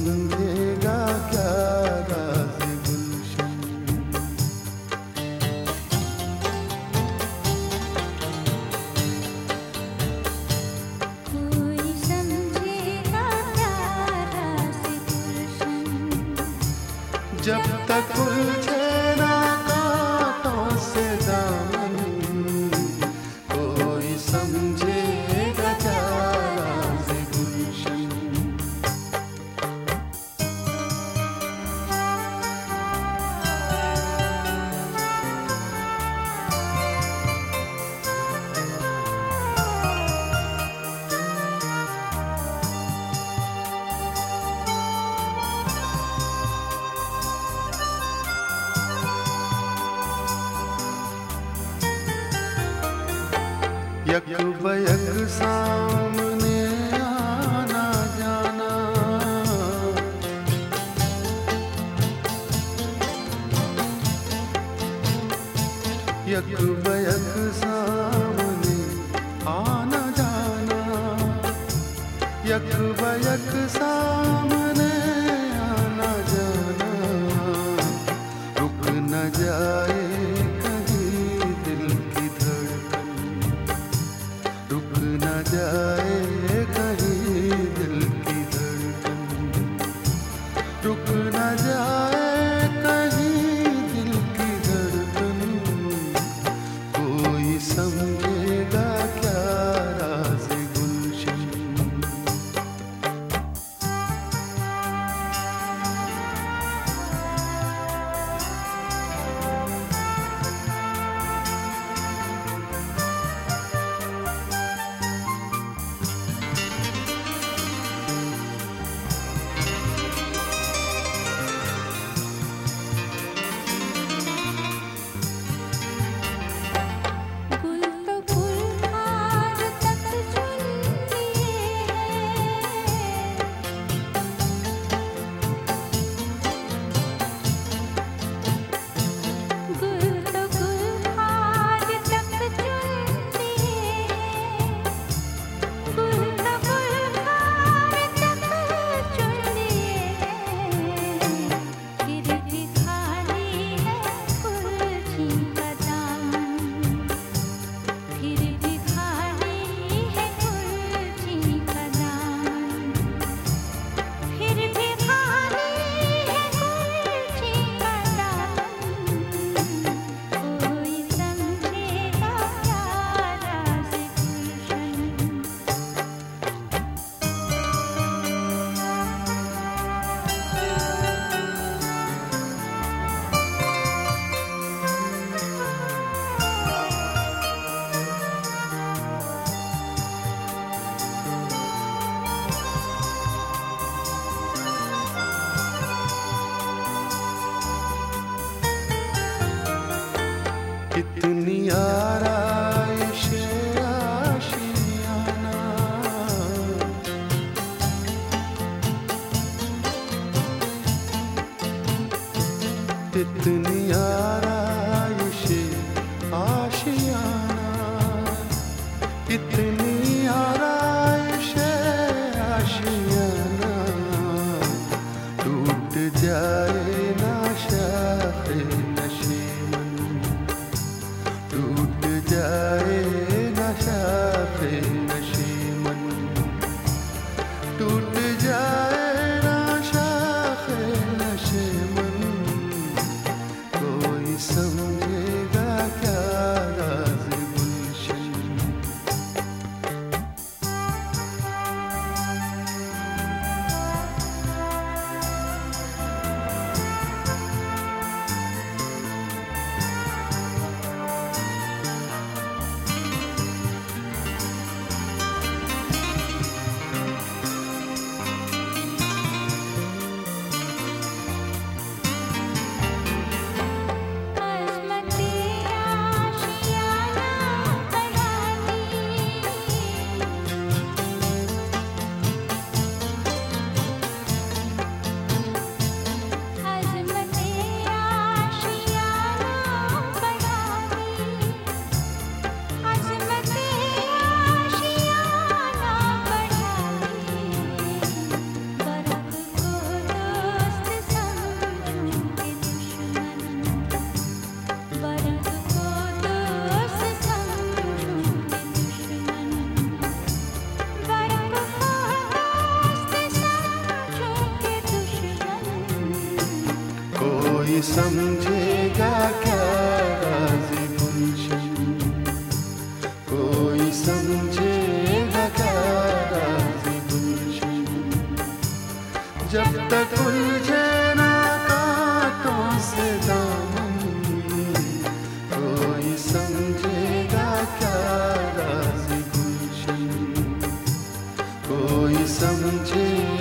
समझेगा क्या राज़ गुलशन। कोई समझेगा क्या राज़ गुलशन। जब तक उलझे ना कांटों से दामन, कोई समझेगा क्या राज़ गुलशन। यक बयक सामने आना जाना, यक बयक सामने आना जाना, यक बयक सामने आना जाना, रुक न जाए कहीं दिल की धड़कन, रुक न जाए कहीं दिल की धड़कन, रुक न जाए कहीं दिल की धड़कन। कोई समझेगा क्या राज़ गुलशन। गुल तो गुलहार तक चुन लिए हैं, गुल तो गुलहार तक चुन लिए हैं, गुल तो गुलहार तक चुन लिए हैं। फिर भी खाली है कुर्सी का दामन, फिर भी खाली है कुर्सी का दामन, फिर भी खाली है कुर्सी का दामन। कोई समझेगा क्या राज़ गुलशन। कितनी आराइश आशियाना, कितनी आराइश आशियाना, कितनी आराइश आशियाना। टूट जाए ना शाखे नशीमन, टूट जाए ना शाखे नशीमन, टूट जाए ना शाखे नशीमन। कोई समझेगा क्या राज़ गुलशन। समझेगा क्या राज़ी गुलशन, कोई समझेगा क्या राज़ी गुलशन। जब तक उलझे ना कांटों से दामन, कोई समझेगा क्या राज़ी गुलशन, कोई समझे